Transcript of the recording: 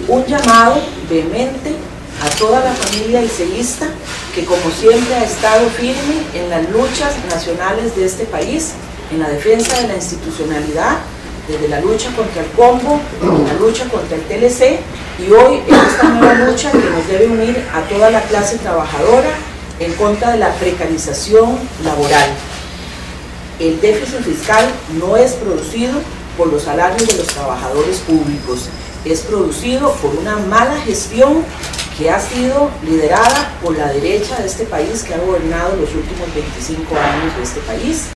un llamado vehemente a toda la familia liceísta que, como siempre, ha estado firme en las luchas nacionales de este país, en la defensa de la institucionalidad, desde la lucha contra el combo, la lucha contra el TLC, y hoy en esta nueva lucha que nos debe unir a toda la clase trabajadora en contra de la precarización laboral. El déficit fiscal no es producido por los salarios de los trabajadores públicos, es producido por una mala gestión que ha sido liderada por la derecha de este país, que ha gobernado los últimos 25 años de este país.